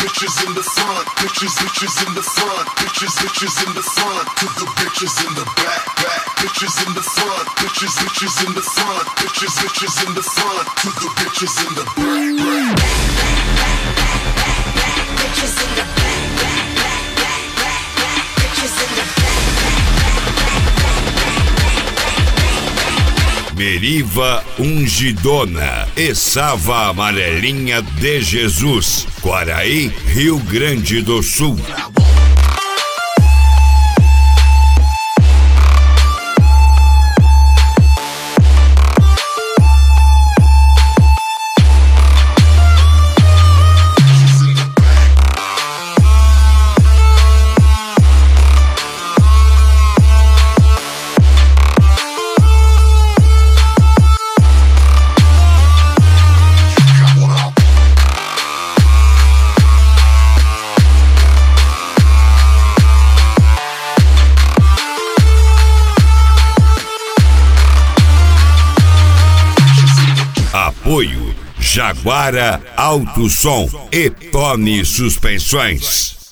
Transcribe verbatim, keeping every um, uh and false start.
bitches in the front, bitches, bitches in the front, bitches, bitches in the front, to the bitches in the back, back, bitches in the front, bitches, bitches in the front, bitches, bitches in the front, to the bitches in the back, back, bitches in the back, back, back, back, back, bitches in the back. Meriva Ungidona e Sava Amarelinha de Jesus, Quaraí, Rio Grande do Sul. Apoio Jaguara Alto Som e Tony Suspensões.